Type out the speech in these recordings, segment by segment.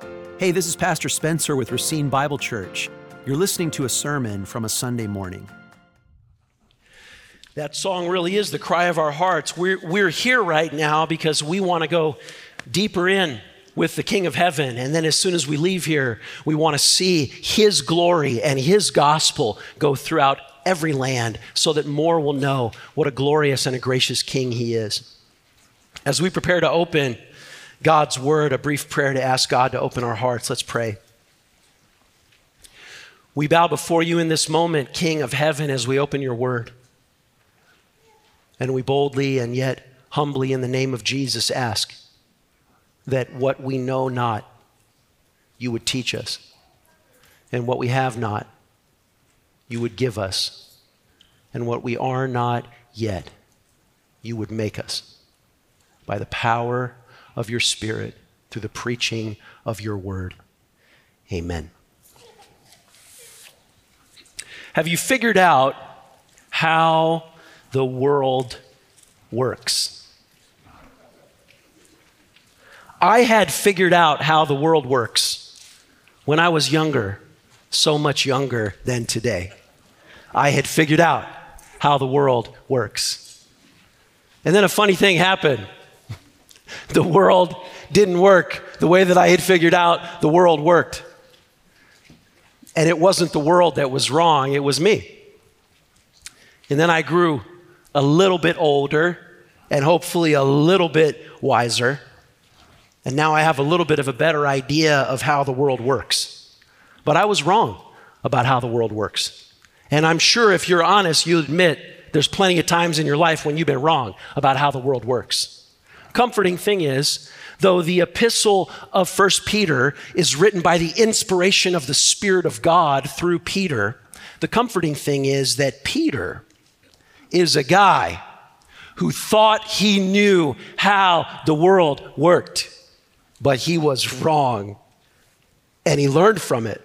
Hey, this is Pastor Spencer with Racine Bible Church. You're listening to a sermon from a Sunday morning. That song really is the cry of our hearts. We're here right now because we want to go deeper in with the King of Heaven. And then as soon as we leave here, we want to see His glory and His gospel go throughout every land so that more will know what a glorious and a gracious King He is. As we prepare to open God's Word, a brief prayer to ask God to open our hearts. Let's pray. We bow before You in this moment, King of Heaven, as we open Your Word. And we boldly and yet humbly in the name of Jesus ask that what we know not, You would teach us. And what we have not, You would give us. And what we are not yet, You would make us by the power of Your Spirit through the preaching of Your Word. Amen. Have you figured out how the world works? I had figured out how the world works when I was younger, so much younger than today. I had figured out how the world works. And then a funny thing happened. The world didn't work the way that I had figured out the world worked. And it wasn't the world that was wrong, it was me. And then I grew a little bit older and hopefully a little bit wiser. And now I have a little bit of a better idea of how the world works. But I was wrong about how the world works. And I'm sure if you're honest, you'll admit there's plenty of times in your life when you've been wrong about how the world works. Comforting thing is, though the epistle of 1 Peter is written by the inspiration of the Spirit of God through Peter, the comforting thing is that Peter is a guy who thought he knew how the world worked. But he was wrong, and he learned from it.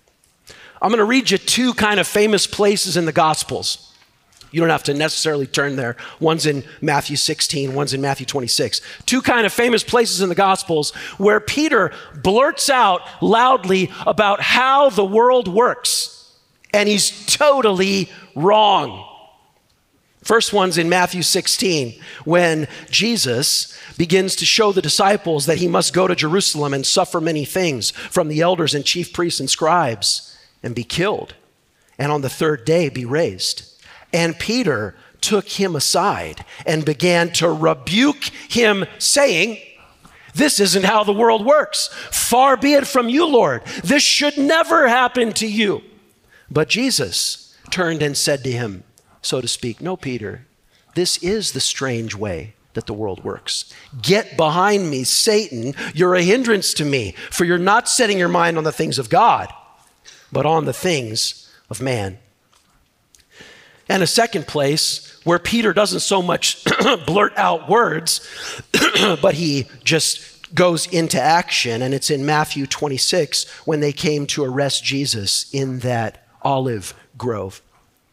I'm going to read you two kind of famous places in the Gospels. You don't have to necessarily turn there. One's in Matthew 16, one's in Matthew 26. Two kind of famous places in the Gospels where Peter blurts out loudly about how the world works, and he's totally wrong. First one's in Matthew 16, when Jesus begins to show the disciples that he must go to Jerusalem and suffer many things from the elders and chief priests and scribes and be killed, and on the third day be raised. And Peter took him aside and began to rebuke him, saying, "This isn't how the world works. Far be it from you, Lord. This should never happen to you." But Jesus turned and said to him, so to speak, "No, Peter, this is the strange way that the world works. Get behind me, Satan. You're a hindrance to me, for you're not setting your mind on the things of God, but on the things of man." And a second place where Peter doesn't so much blurt out words, but he just goes into action. And it's in Matthew 26 when they came to arrest Jesus in that olive grove.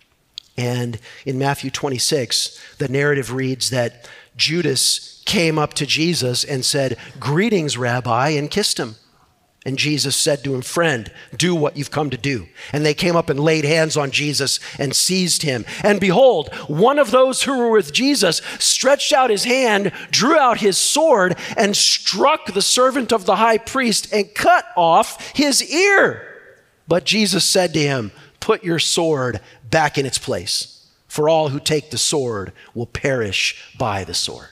And in Matthew 26, the narrative reads that Judas came up to Jesus and said, "Greetings, Rabbi," and kissed him. And Jesus said to him, "Friend, do what you've come to do." And they came up and laid hands on Jesus and seized him. And behold, one of those who were with Jesus stretched out his hand, drew out his sword, and struck the servant of the high priest and cut off his ear. But Jesus said to him, "Put your sword back in its place, for all who take the sword will perish by the sword."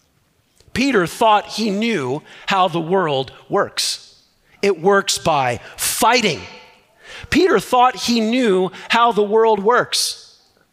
Peter thought he knew how the world works. It works by fighting. Peter thought he knew how the world works.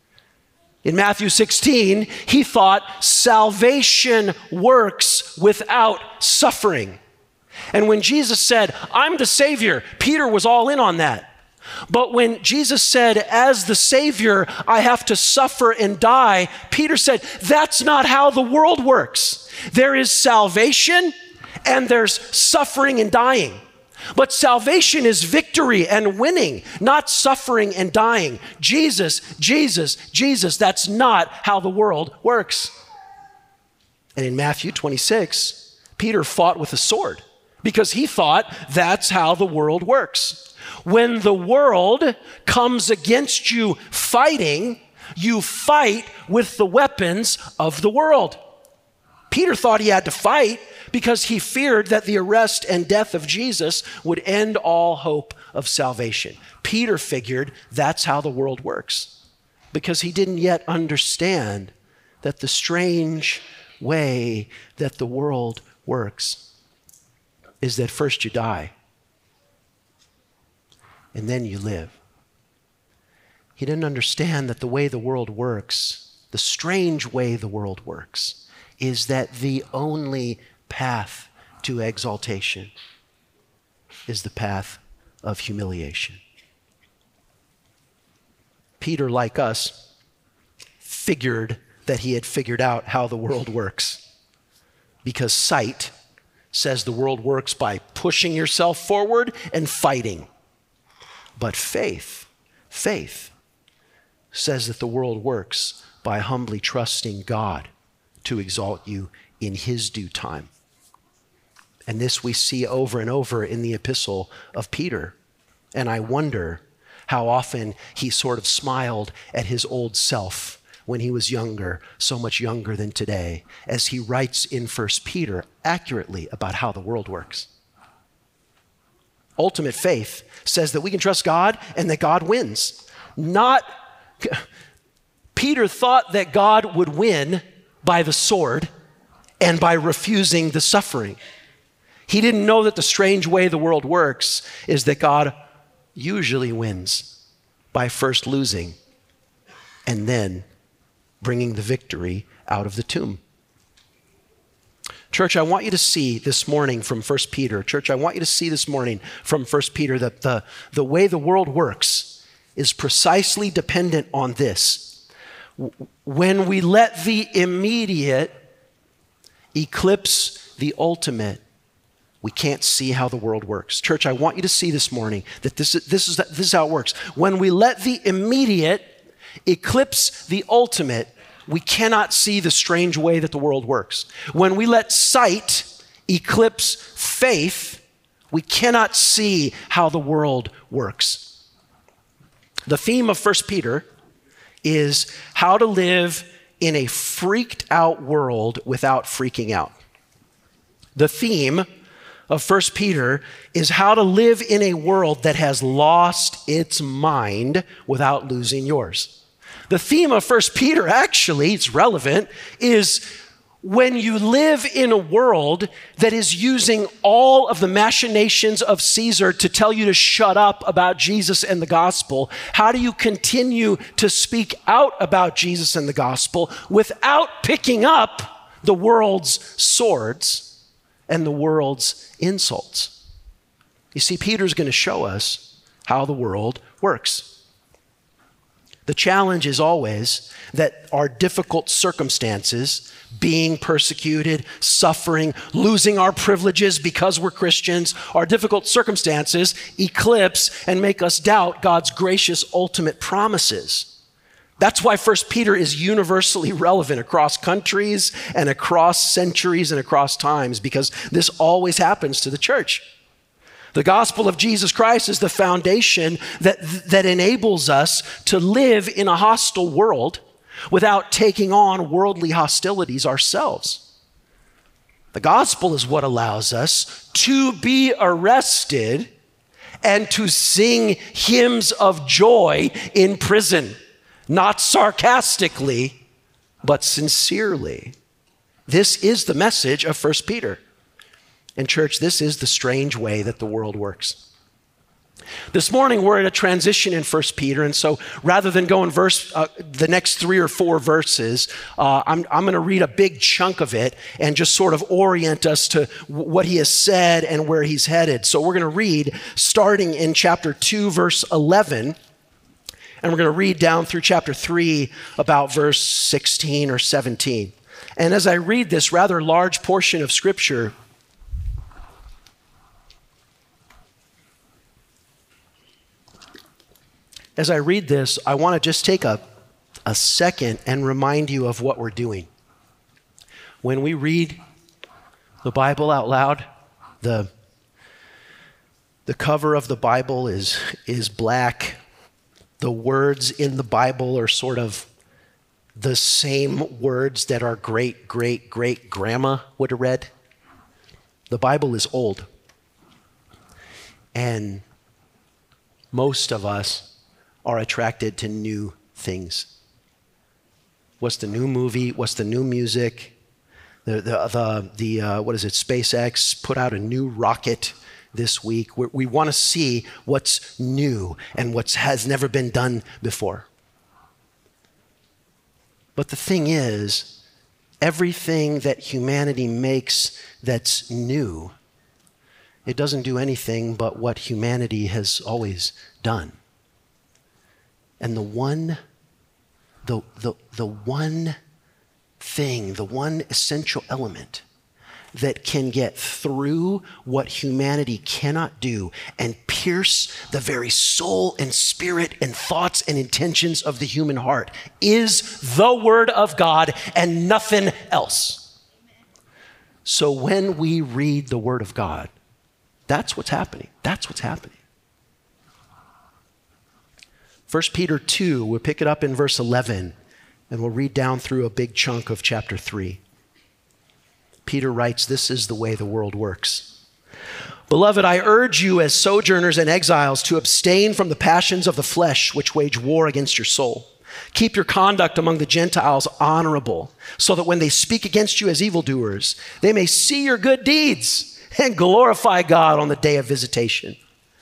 In Matthew 16, he thought salvation works without suffering. And when Jesus said, "I'm the Savior," Peter was all in on that. But when Jesus said, "As the Savior, I have to suffer and die," Peter said, "That's not how the world works. There is salvation and there's suffering and dying. But salvation is victory and winning, not suffering and dying. Jesus, Jesus, Jesus, that's not how the world works." And in Matthew 26, Peter fought with a sword because he thought that's how the world works. When the world comes against you fighting, you fight with the weapons of the world. Peter thought he had to fight because he feared that the arrest and death of Jesus would end all hope of salvation. Peter figured that's how the world works because he didn't yet understand that the strange way that the world works is that first you die and then you live. He didn't understand that the way the world works, the strange way the world works, is that the only path to exaltation is the path of humiliation. Peter, like us, figured that he had figured out how the world works because sight says the world works by pushing yourself forward and fighting. But faith says that the world works by humbly trusting God to exalt you in his due time. And this we see over and over in the epistle of Peter. And I wonder how often he sort of smiled at his old self when he was younger, so much younger than today, as he writes in 1 Peter accurately about how the world works. Ultimate faith says that we can trust God and that God wins. Peter thought that God would win by the sword and by refusing the suffering. He didn't know that the strange way the world works is that God usually wins by first losing and then bringing the victory out of the tomb. Church, I want you to see this morning from 1 Peter. Church, I want you to see this morning from 1 Peter that the way the world works is precisely dependent on this. When we let the immediate eclipse the ultimate, we can't see how the world works. Church, I want you to see this morning that this is how it works. When we let the immediate eclipse the ultimate, we cannot see the strange way that the world works. When we let sight eclipse faith, we cannot see how the world works. The theme of 1 Peter is how to live in a freaked out world without freaking out. The theme of 1 Peter is how to live in a world that has lost its mind without losing yours. The theme of 1 Peter, actually, it's relevant, is when you live in a world that is using all of the machinations of Caesar to tell you to shut up about Jesus and the gospel, how do you continue to speak out about Jesus and the gospel without picking up the world's swords and the world's insults? You see, Peter's going to show us how the world works. The challenge is always that our difficult circumstances, being persecuted, suffering, losing our privileges because we're Christians, our difficult circumstances eclipse and make us doubt God's gracious ultimate promises. That's why 1 Peter is universally relevant across countries and across centuries and across times, because this always happens to the church. The gospel of Jesus Christ is the foundation that enables us to live in a hostile world without taking on worldly hostilities ourselves. The gospel is what allows us to be arrested and to sing hymns of joy in prison, not sarcastically, but sincerely. This is the message of 1 Peter. And church, this is the strange way that the world works. This morning, we're at a transition in 1 Peter, and so rather than go in the next 3 or 4 verses, I'm going to read a big chunk of it and just sort of orient us to what he has said and where he's headed. So we're going to read starting in chapter 2, verse 11, and we're going to read down through chapter 3, about verse 16 or 17. And as I read this rather large portion of Scripture, as I read this, I want to just take a second and remind you of what we're doing. When we read the Bible out loud, the The cover of the Bible is black. The words in the Bible are sort of the same words that our great-great-great-grandma would have read. The Bible is old. And most of us are attracted to new things. What's the new movie? What's the new music? What is it? SpaceX put out a new rocket this week. We want to see what's new and what has never been done before. But the thing is, everything that humanity makes that's new, it doesn't do anything but what humanity has always done. And the one thing, the one essential element that can get through what humanity cannot do and pierce the very soul and spirit and thoughts and intentions of the human heart is the Word of God and nothing else. So when we read the Word of God, that's what's happening. That's what's happening. 1 Peter 2, we'll pick it up in verse 11, and we'll read down through a big chunk of chapter 3. Peter writes, "This is the way the world works. Beloved, I urge you as sojourners and exiles to abstain from the passions of the flesh which wage war against your soul. Keep your conduct among the Gentiles honorable, so that when they speak against you as evildoers, they may see your good deeds and glorify God on the day of visitation.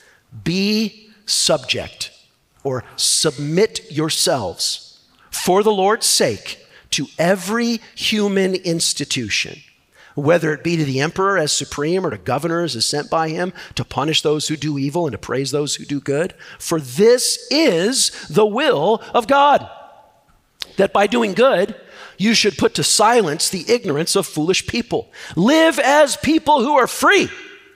Be subject," or submit yourselves, "for the Lord's sake, to every human institution, whether it be to the emperor as supreme or to governors as sent by him to punish those who do evil and to praise those who do good. For this is the will of God, that by doing good, you should put to silence the ignorance of foolish people. Live as people who are free,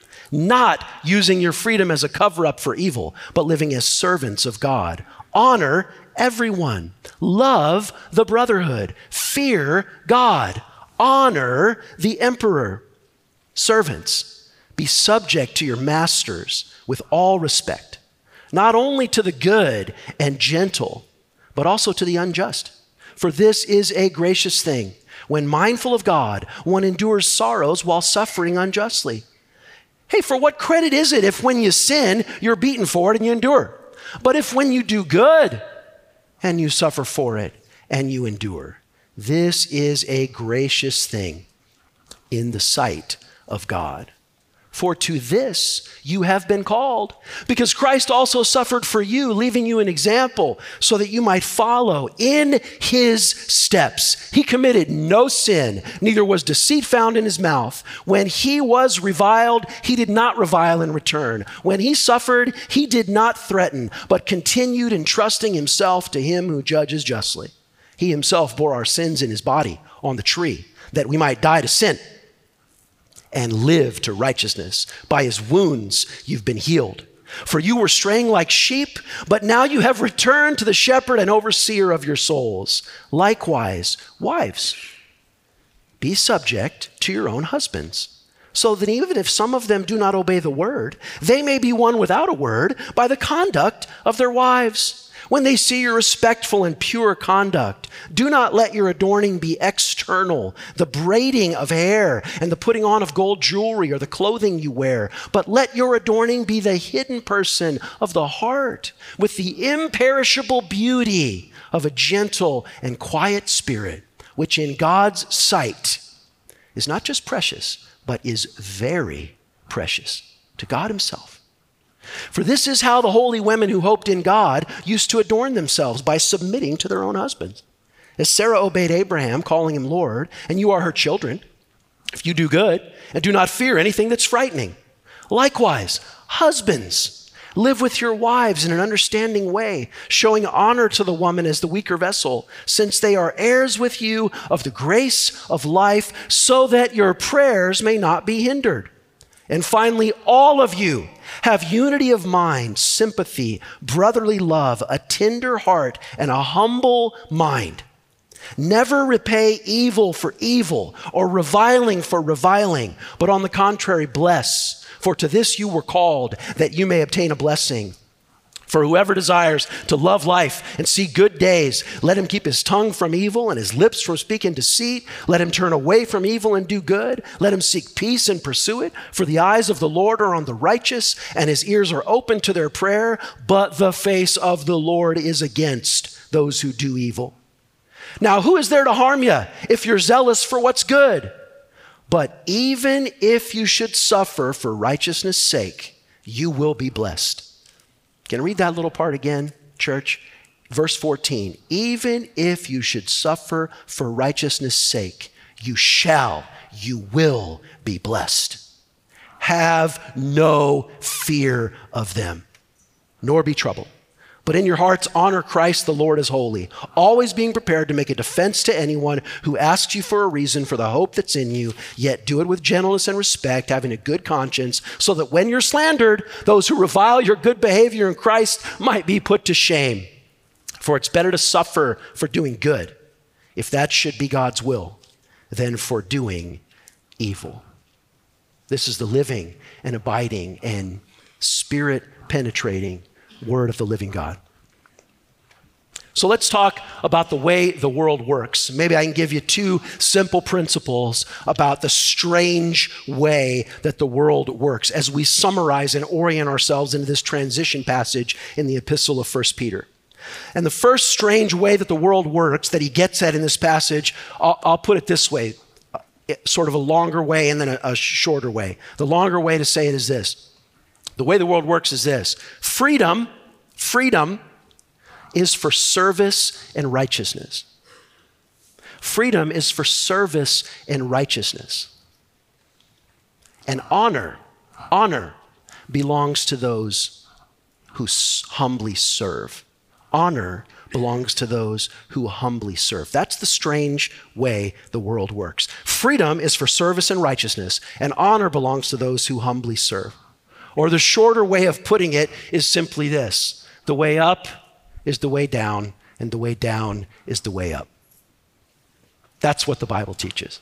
not using your freedom as a cover-up for evil, but living as servants of God. Honor everyone. Love the brotherhood. Fear God. Honor the emperor. Servants, be subject to your masters with all respect, not only to the good and gentle, but also to the unjust. For this is a gracious thing. When mindful of God, one endures sorrows while suffering unjustly. Hey, for what credit is it if when you sin, you're beaten for it and you endure? But if when you do good and you suffer for it and you endure, this is a gracious thing in the sight of God. For to this you have been called, because Christ also suffered for you, leaving you an example so that you might follow in his steps. He committed no sin, neither was deceit found in his mouth. When he was reviled, he did not revile in return. When he suffered, he did not threaten, but continued entrusting himself to him who judges justly. He himself bore our sins in his body on the tree, that we might die to sin and live to righteousness. By his wounds you've been healed. For you were straying like sheep, but now you have returned to the shepherd and overseer of your souls. Likewise, wives, be subject to your own husbands, so that even if some of them do not obey the word, they may be won without a word by the conduct of their wives. When they see your respectful and pure conduct, do not let your adorning be external, the braiding of hair and the putting on of gold jewelry or the clothing you wear, but let your adorning be the hidden person of the heart with the imperishable beauty of a gentle and quiet spirit, which in God's sight is not just precious, but is very precious to God himself. For this is how the holy women who hoped in God used to adorn themselves, by submitting to their own husbands. As Sarah obeyed Abraham, calling him Lord, and you are her children, if you do good and do not fear anything that's frightening. Likewise, husbands, live with your wives in an understanding way, showing honor to the woman as the weaker vessel, since they are heirs with you of the grace of life, so that your prayers may not be hindered. And finally, all of you have unity of mind, sympathy, brotherly love, a tender heart, and a humble mind. Never repay evil for evil or reviling for reviling, but on the contrary, bless. For to this you were called, that you may obtain a blessing. For whoever desires to love life and see good days, let him keep his tongue from evil and his lips from speaking deceit. Let him turn away from evil and do good. Let him seek peace and pursue it. For the eyes of the Lord are on the righteous, and his ears are open to their prayer. But the face of the Lord is against those who do evil. Now, who is there to harm you if you're zealous for what's good? But even if you should suffer for righteousness' sake, you will be blessed. Can I read that little part again, church? Verse 14, even if you should suffer for righteousness' sake, you will be blessed. Have no fear of them, nor be troubled. But in your hearts, honor Christ the Lord as holy, always being prepared to make a defense to anyone who asks you for a reason for the hope that's in you, yet do it with gentleness and respect, having a good conscience, so that when you're slandered, those who revile your good behavior in Christ might be put to shame. For it's better to suffer for doing good, if that should be God's will, than for doing evil. This is the living and abiding and spirit-penetrating Word of the living God. So let's talk about the way the world works. Maybe I can give you two simple principles about the strange way that the world works as we summarize and orient ourselves into this transition passage in the epistle of 1 Peter. And the first strange way that the world works that he gets at in this passage, I'll put it this way, sort of a longer way and then a shorter way. The longer way to say it is this. The way the world works is this. Freedom is for service and righteousness. Freedom is for service and righteousness. And honor belongs to those who humbly serve. Honor belongs to those who humbly serve. That's the strange way the world works. Freedom is for service and righteousness, and honor belongs to those who humbly serve. Or the shorter way of putting it is simply this. The way up is the way down, and the way down is the way up. That's what the Bible teaches.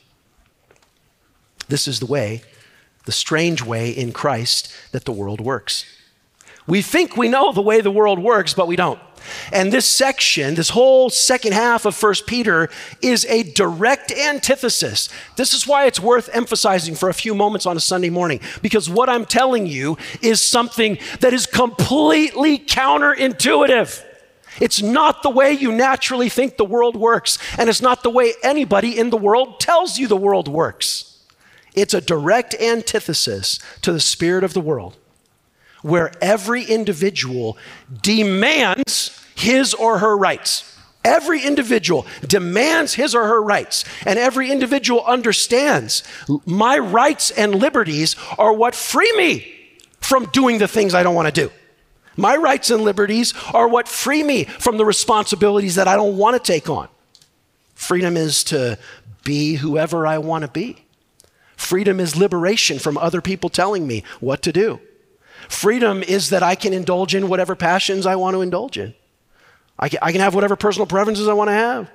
This is the way, the strange way in Christ that the world works. We think we know the way the world works, but we don't. And this section, this whole second half of 1 Peter is a direct antithesis. This is why it's worth emphasizing for a few moments on a Sunday morning, because what I'm telling you is something that is completely counterintuitive. It's not the way you naturally think the world works, and it's not the way anybody in the world tells you the world works. It's a direct antithesis to the spirit of the world, where every individual demands his or her rights. Every individual demands his or her rights, and every individual understands my rights and liberties are what free me from doing the things I don't want to do. My rights and liberties are what free me from the responsibilities that I don't want to take on. Freedom is to be whoever I want to be. Freedom is liberation from other people telling me what to do. Freedom is that I can indulge in whatever passions I want to indulge in. I can have whatever personal preferences I want to have.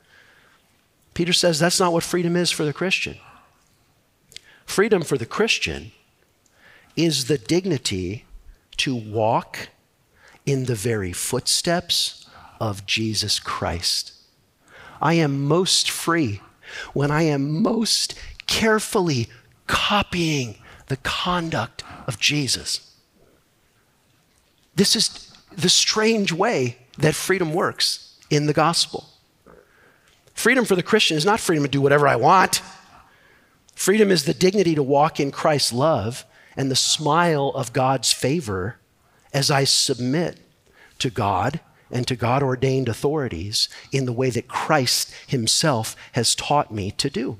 Peter says that's not what freedom is for the Christian. Freedom for the Christian is the dignity to walk in the very footsteps of Jesus Christ. I am most free when I am most carefully copying the conduct of Jesus. This is the strange way that freedom works in the gospel. Freedom for the Christian is not freedom to do whatever I want. Freedom is the dignity to walk in Christ's love and the smile of God's favor as I submit to God and to God-ordained authorities in the way that Christ himself has taught me to do.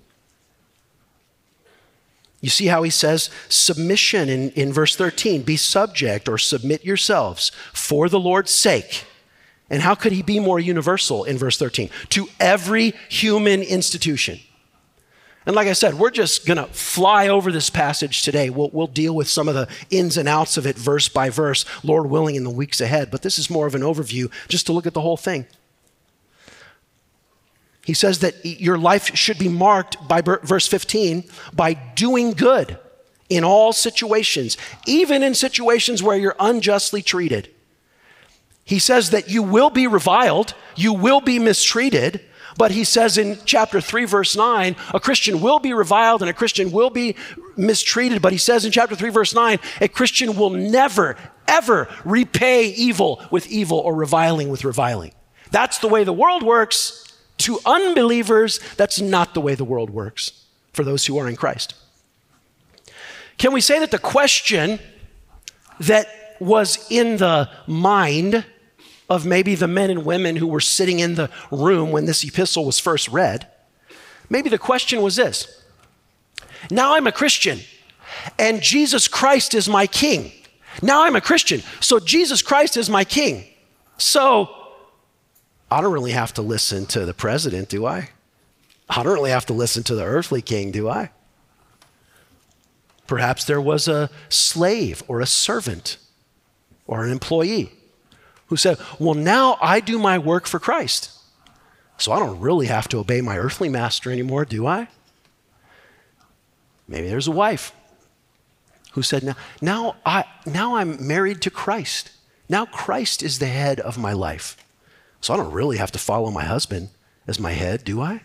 You see how he says submission in verse 13, be subject or submit yourselves for the Lord's sake. And how could he be more universal in verse 13? To every human institution. And like I said, we're just going to fly over this passage today. We'll deal with some of the ins and outs of it verse by verse, Lord willing, in the weeks ahead. But this is more of an overview just to look at the whole thing. He says that your life should be marked by verse 15, by doing good in all situations, even in situations where you're unjustly treated. He says that you will be reviled, you will be mistreated, but he says in chapter 3, verse 9, a Christian will be reviled and a Christian will be mistreated. But he says in chapter 3, verse 9, a Christian will never, ever repay evil with evil or reviling with reviling. That's the way the world works. To unbelievers, that's not the way the world works for those who are in Christ. Can we say that the question that was in the mind of maybe the men and women who were sitting in the room when this epistle was first read, maybe the question was this: now I'm a Christian and Jesus Christ is my king. Now I'm a Christian, so Jesus Christ is my king. So I don't really have to listen to the president, do I? I don't really have to listen to the earthly king, do I? Perhaps there was a slave or a servant or an employee who said, well, now I do my work for Christ, so I don't really have to obey my earthly master anymore, do I? Maybe there's a wife who said, now I'm married to Christ. Now Christ is the head of my life, so I don't really have to follow my husband as my head, do I?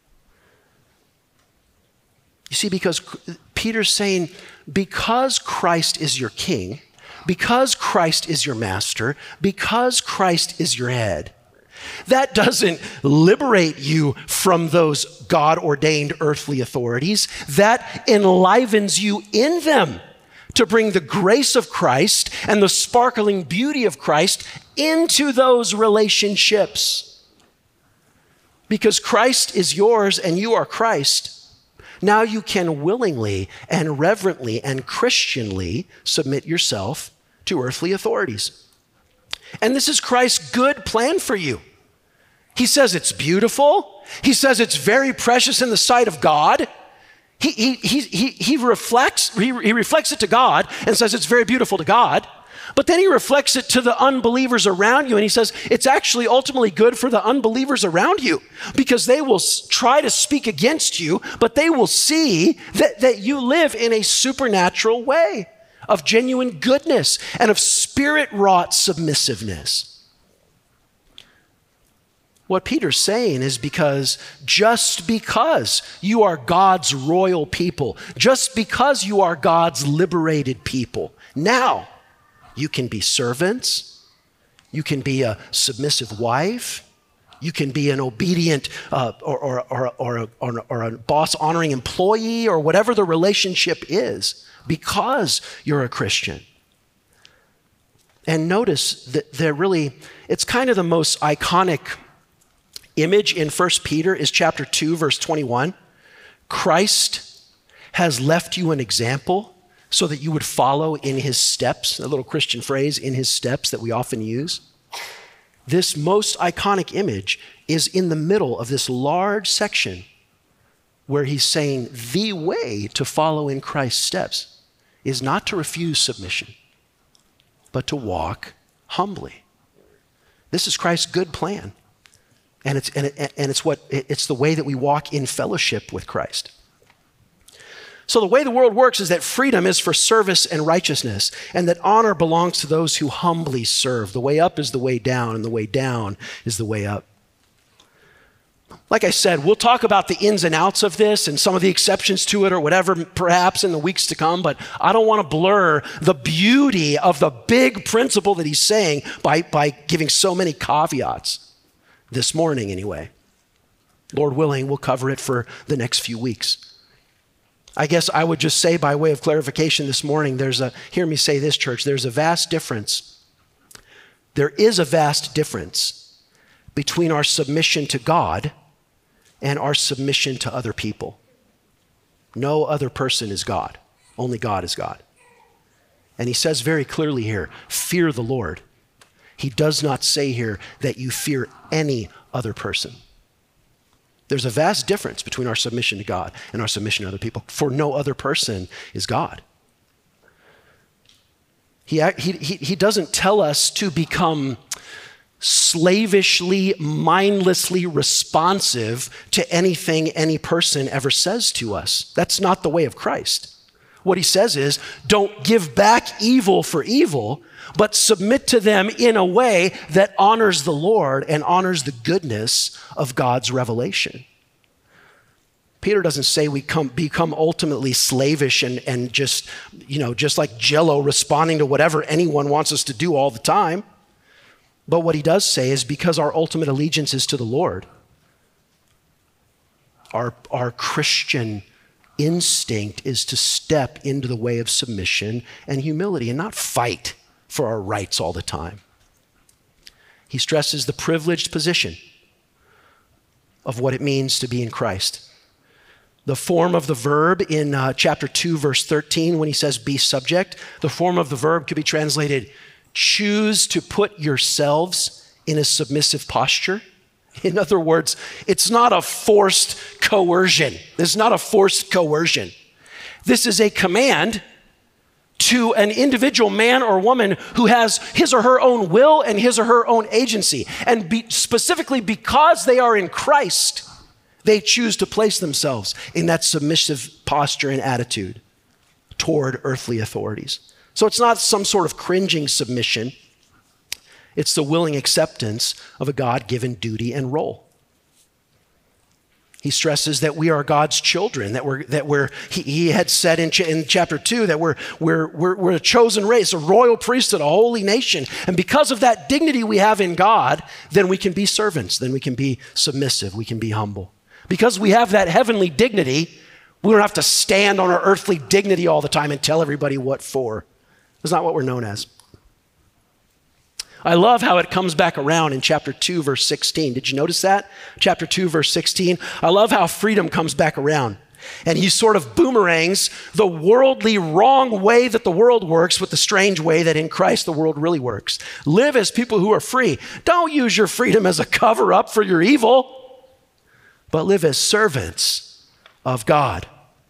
You see, because Peter's saying, because Christ is your king, because Christ is your master, because Christ is your head, that doesn't liberate you from those God-ordained earthly authorities. That enlivens you in them to bring the grace of Christ and the sparkling beauty of Christ into those relationships. Because Christ is yours and you are Christ, now you can willingly and reverently and Christianly submit yourself to earthly authorities. And this is Christ's good plan for you. He says it's beautiful. He says it's very precious in the sight of God. He reflects it to God and says it's very beautiful to God. But then he reflects it to the unbelievers around you, and he says it's actually ultimately good for the unbelievers around you, because they will try to speak against you, but they will see that you live in a supernatural way of genuine goodness and of spirit-wrought submissiveness. What Peter's saying is just because you are God's royal people, just because you are God's liberated people, now you can be servants, you can be a submissive wife, you can be an obedient or a boss-honoring employee, or whatever the relationship is, because you're a Christian. And notice that it's kind of the most iconic image in 1 Peter is chapter 2, verse 21. Christ has left you an example so that you would follow in his steps, a little Christian phrase, in his steps that we often use. This most iconic image is in the middle of this large section where he's saying the way to follow in Christ's steps is not to refuse submission, but to walk humbly. This is Christ's good plan. And it's the way that we walk in fellowship with Christ. So the way the world works is that freedom is for service and righteousness, and that honor belongs to those who humbly serve. The way up is the way down, and the way down is the way up. Like I said, we'll talk about the ins and outs of this and some of the exceptions to it or whatever, perhaps in the weeks to come, but I don't want to blur the beauty of the big principle that he's saying by giving so many caveats this morning anyway. Lord willing, we'll cover it for the next few weeks. I guess I would just say, by way of clarification this morning, hear me say this, church, there's a vast difference. There is a vast difference between our submission to God and our submission to other people. No other person is God. Only God is God. And he says very clearly here, fear the Lord. He does not say here that you fear any other person. There's a vast difference between our submission to God and our submission to other people, for no other person is God. He doesn't tell us to become slavishly, mindlessly responsive to anything any person ever says to us. That's not the way of Christ. What he says is, don't give back evil for evil, but submit to them in a way that honors the Lord and honors the goodness of God's revelation. Peter doesn't say we become ultimately slavish and just like Jell-O responding to whatever anyone wants us to do all the time. But what he does say is because our ultimate allegiance is to the Lord, our Christian instinct is to step into the way of submission and humility and not fight for our rights all the time. He stresses the privileged position of what it means to be in Christ. The form of the verb in chapter 2, verse 13, when he says be subject, the form of the verb could be translated choose to put yourselves in a submissive posture. In other words, it's not a forced coercion. This is not a forced coercion. This is a command to an individual man or woman who has his or her own will and his or her own agency. And specifically because they are in Christ, they choose to place themselves in that submissive posture and attitude toward earthly authorities. So it's not some sort of cringing submission. It's the willing acceptance of a God-given duty and role. He stresses that we are God's children, he had said in chapter 2 that we're a chosen race, a royal priesthood, a holy nation. And because of that dignity we have in God, then we can be servants, then we can be submissive, we can be humble. Because we have that heavenly dignity, we don't have to stand on our earthly dignity all the time and tell everybody what for. That's not what we're known as. I love how it comes back around in chapter 2, verse 16. Did you notice that? Chapter 2, verse 16. I love how freedom comes back around. And he sort of boomerangs the worldly wrong way that the world works with the strange way that in Christ the world really works. Live as people who are free. Don't use your freedom as a cover-up for your evil, but live as servants of God.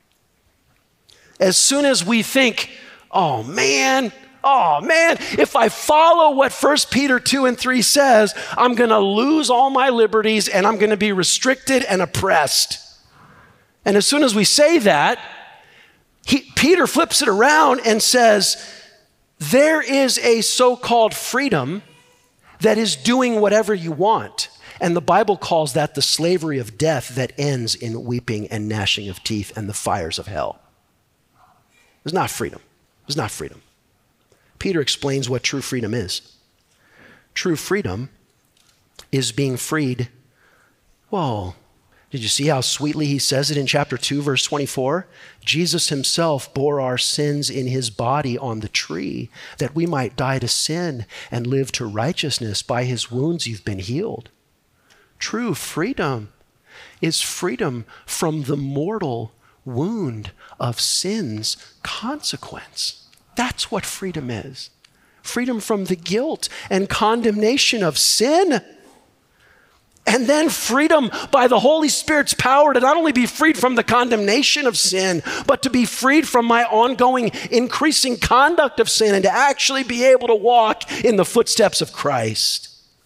As soon as we think, oh man, if I follow what 1 Peter 2 and 3 says, I'm going to lose all my liberties and I'm going to be restricted and oppressed. And as soon as we say that, Peter flips it around and says, there is a so-called freedom that is doing whatever you want. And the Bible calls that the slavery of death that ends in weeping and gnashing of teeth and the fires of hell. It's not freedom. It's not freedom. Peter explains what true freedom is. True freedom is being freed. Whoa. Did you see how sweetly he says it in chapter 2, verse 24? Jesus himself bore our sins in his body on the tree that we might die to sin and live to righteousness. By his wounds you've been healed. True freedom is freedom from the mortal wound of sin's consequence. That's what freedom is. Freedom from the guilt and condemnation of sin. And then freedom by the Holy Spirit's power to not only be freed from the condemnation of sin, but to be freed from my ongoing increasing conduct of sin and to actually be able to walk in the footsteps of Christ.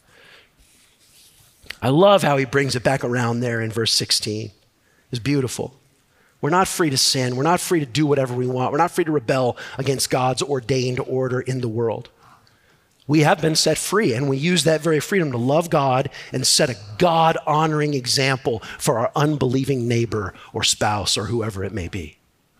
I love how he brings it back around there in verse 16. It's beautiful. We're not free to sin. We're not free to do whatever we want. We're not free to rebel against God's ordained order in the world. We have been set free, and we use that very freedom to love God and set a God-honoring example for our unbelieving neighbor or spouse or whoever it may be.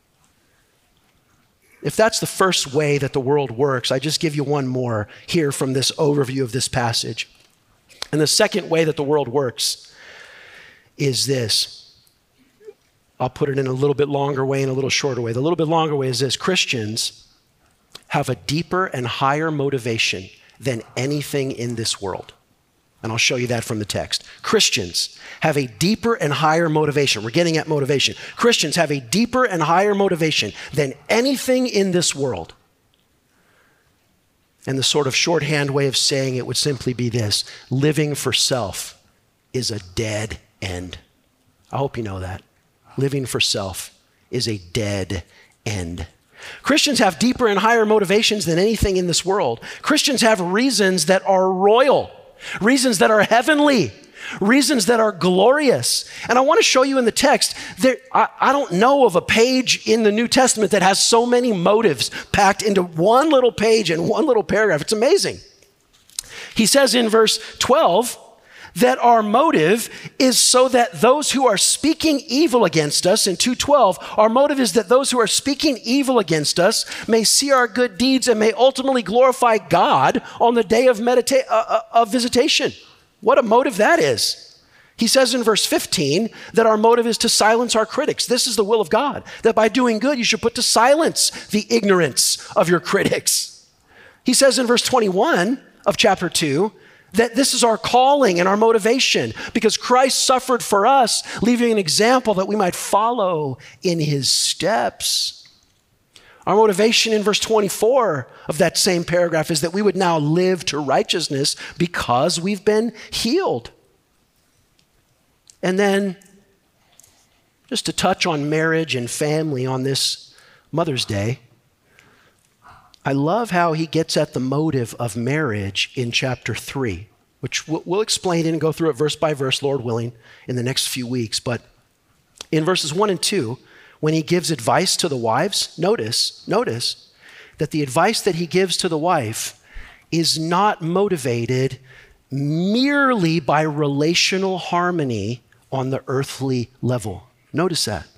If that's the first way that the world works, I just give you one more here from this overview of this passage. And the second way that the world works is this. I'll put it in a little bit longer way and a little shorter way. The little bit longer way is this. Christians have a deeper and higher motivation than anything in this world. And I'll show you that from the text. Christians have a deeper and higher motivation. We're getting at motivation. Christians have a deeper and higher motivation than anything in this world. And the sort of shorthand way of saying it would simply be this. Living for self is a dead end. I hope you know that. Living for self is a dead end. Christians have deeper and higher motivations than anything in this world. Christians have reasons that are royal reasons that are heavenly, reasons that are glorious. And I want to show you in the text, I don't know of a page in the New Testament that has so many motives packed into one little page and one little paragraph. It's amazing. He says in verse 12, that our motive is so that those who are speaking evil against us, in 2:12, our motive is that those who are speaking evil against us may see our good deeds and may ultimately glorify God on the day of visitation. What a motive that is. He says in verse 15 that our motive is to silence our critics. This is the will of God, that by doing good, you should put to silence the ignorance of your critics. He says in verse 21 of chapter 2, that this is our calling and our motivation because Christ suffered for us, leaving an example that we might follow in his steps. Our motivation in verse 24 of that same paragraph is that we would now live to righteousness because we've been healed. And then just to touch on marriage and family on this Mother's Day, I love how he gets at the motive of marriage in chapter 3, which we'll explain it and go through it verse by verse, Lord willing, in the next few weeks. But in verses 1 and 2, when he gives advice to the wives, notice that the advice that he gives to the wife is not motivated merely by relational harmony on the earthly level. Notice that.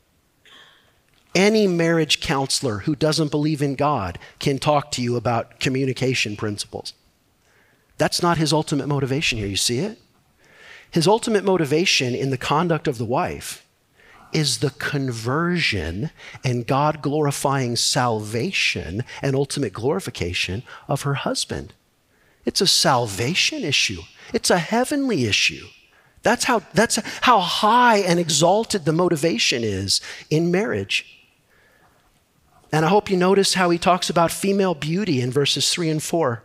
Any marriage counselor who doesn't believe in God can talk to you about communication principles. That's not his ultimate motivation here. You see it? His ultimate motivation in the conduct of the wife is the conversion and God-glorifying salvation and ultimate glorification of her husband. It's a salvation issue. It's a heavenly issue. That's how high and exalted the motivation is in marriage. And I hope you notice how he talks about female beauty in verses 3 and 4.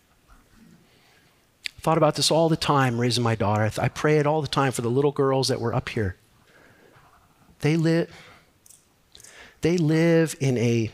I thought about this all the time raising my daughter. I pray it all the time for the little girls that were up here. They live in a,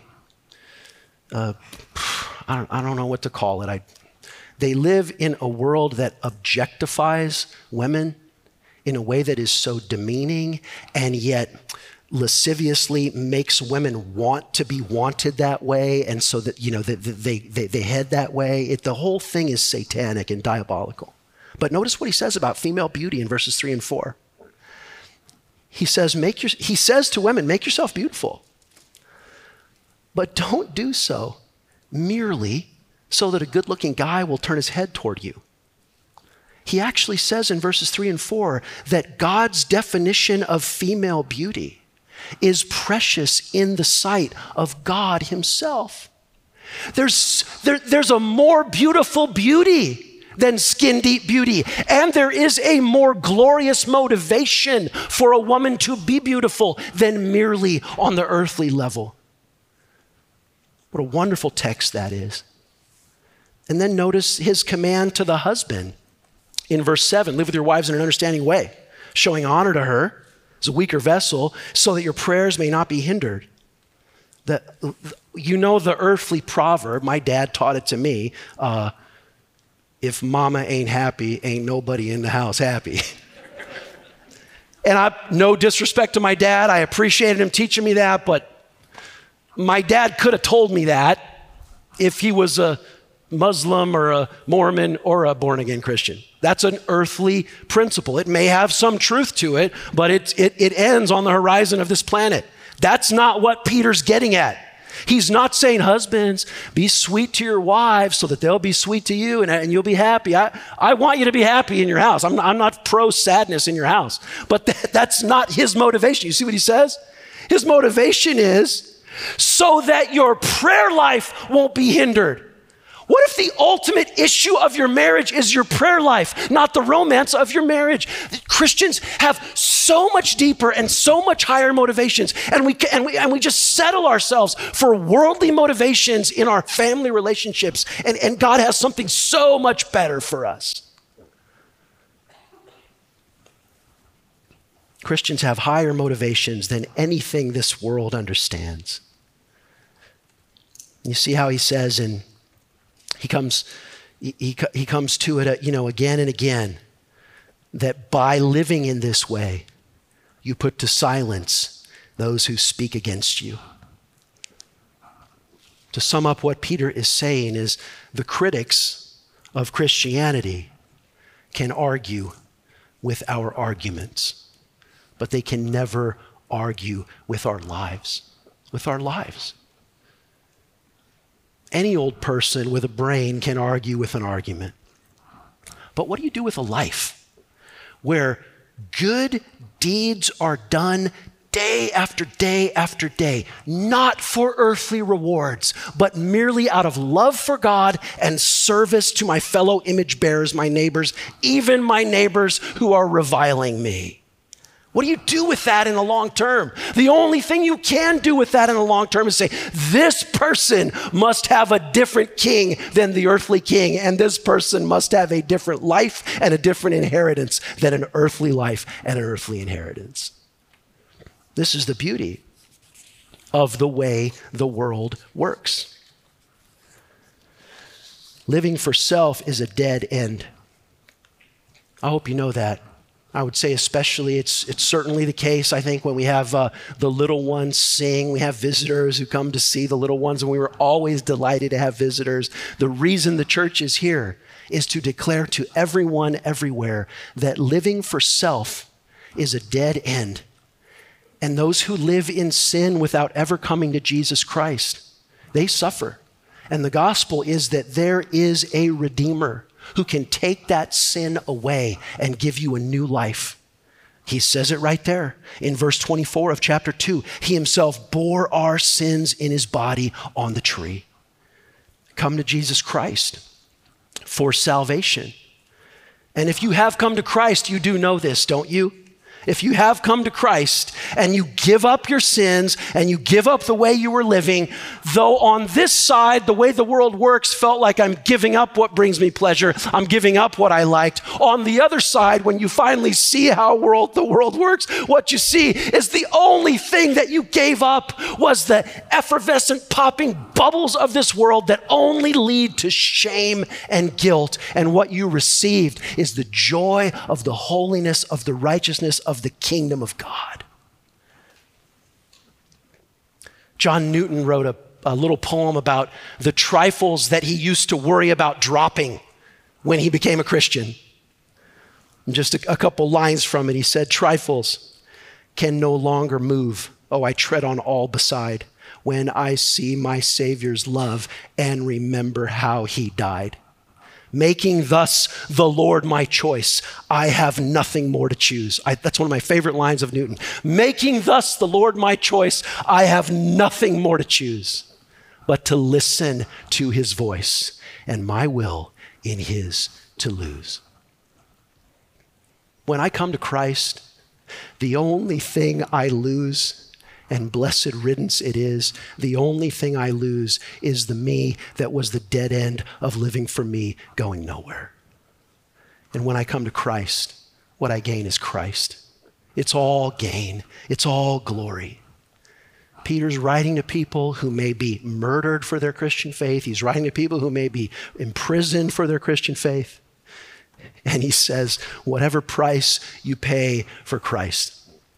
I don't know what to call it. They live in a world that objectifies women in a way that is so demeaning and yet lasciviously makes women want to be wanted that way, and so that they head that way. The whole thing is satanic and diabolical. But notice what he says about female beauty in verses 3 and 4. He says to women, make yourself beautiful, but don't do so merely so that a good-looking guy will turn his head toward you. He actually says in verses 3 and 4 that God's definition of female beauty is precious in the sight of God himself. There's a more beautiful beauty than skin-deep beauty, and there is a more glorious motivation for a woman to be beautiful than merely on the earthly level. What a wonderful text that is. And then notice his command to the husband in verse 7, live with your wives in an understanding way, showing honor to her as a weaker vessel, so that your prayers may not be hindered. You know the earthly proverb, my dad taught it to me, if mama ain't happy, ain't nobody in the house happy. And no disrespect to my dad, I appreciated him teaching me that, but my dad could have told me that if he was a Muslim or a Mormon or a born-again Christian. That's an earthly principle. It may have some truth to it, but it ends on the horizon of this planet. That's not what Peter's getting at. He's not saying, husbands, be sweet to your wives so that they'll be sweet to you and you'll be happy. I want you to be happy in your house. I'm not pro-sadness in your house. But that's not his motivation. You see what he says? His motivation is so that your prayer life won't be hindered. What if the ultimate issue of your marriage is your prayer life, not the romance of your marriage? Christians have so much deeper and so much higher motivations, and we just settle ourselves for worldly motivations in our family relationships, and God has something so much better for us. Christians have higher motivations than anything this world understands. You see how he says he comes He comes to it, again and again, that by living in this way, you put to silence those who speak against you. To sum up what Peter is saying is the critics of Christianity can argue with our arguments, but they can never argue with our lives. With our lives. Any old person with a brain can argue with an argument. But what do you do with a life where good deeds are done day after day after day, not for earthly rewards, but merely out of love for God and service to my fellow image bearers, my neighbors, even my neighbors who are reviling me? What do you do with that in the long term? The only thing you can do with that in the long term is say, this person must have a different king than the earthly king, and this person must have a different life and a different inheritance than an earthly life and an earthly inheritance. This is the beauty of the way the world works. Living for self is a dead end. I hope you know that. I would say especially it's certainly the case, I think, when we have the little ones sing. We have visitors who come to see the little ones, and we were always delighted to have visitors. The reason the church is here is to declare to everyone everywhere that living for self is a dead end. And those who live in sin without ever coming to Jesus Christ, they suffer. And the gospel is that there is a Redeemer who can take that sin away and give you a new life. He says it right there in verse 24 of chapter 2. He himself bore our sins in his body on the tree. Come to Jesus Christ for salvation. And if you have come to Christ, you do know this, don't you? If you have come to Christ and you give up your sins and you give up the way you were living, though on this side, the way the world works felt like I'm giving up what brings me pleasure, I'm giving up what I liked. On the other side, when you finally see how the world works, what you see is the only thing that you gave up was the effervescent popping bubbles of this world that only lead to shame and guilt. And what you received is the joy of the holiness, of the righteousness of the kingdom of God. John Newton wrote a little poem about the trifles that he used to worry about dropping when he became a Christian. And just a couple lines from it. He said, trifles can no longer move. Oh, I tread on all beside when I see my Savior's love and remember how he died. Making thus the Lord my choice, I have nothing more to choose. That's one of my favorite lines of Newton. Making thus the Lord my choice, I have nothing more to choose but to listen to his voice and my will in his to lose. When I come to Christ, the only thing I lose, and blessed riddance it is, the only thing I lose is the me that was the dead end of living for me going nowhere. And when I come to Christ, what I gain is Christ. It's all gain. It's all glory. Peter's writing to people who may be murdered for their Christian faith. He's writing to people who may be imprisoned for their Christian faith. And he says, whatever price you pay for Christ,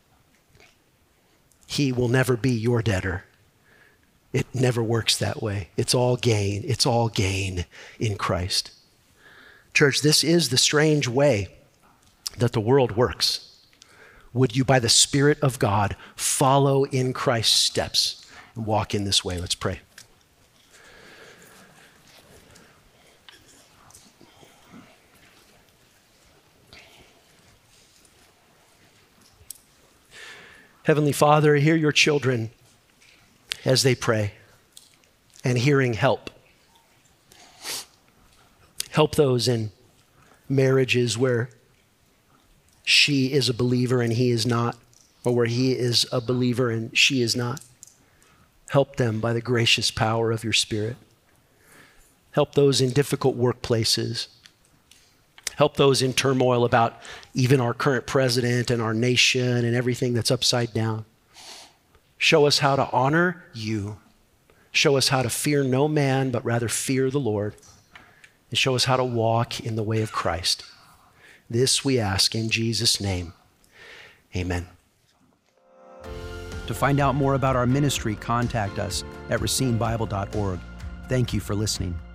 he will never be your debtor. It never works that way. It's all gain. It's all gain in Christ. Church, this is the strange way that the world works. Would you, by the Spirit of God, follow in Christ's steps and walk in this way? Let's pray. Heavenly Father, hear your children as they pray, and hearing help. Help those in marriages where she is a believer and he is not, or where he is a believer and she is not. Help them by the gracious power of your Spirit. Help those in difficult workplaces. Help those in turmoil about even our current president and our nation and everything that's upside down. Show us how to honor you. Show us how to fear no man, but rather fear the Lord. and show us how to walk in the way of Christ. This we ask in Jesus' name. Amen. To find out more about our ministry, contact us at racinebible.org. Thank you for listening.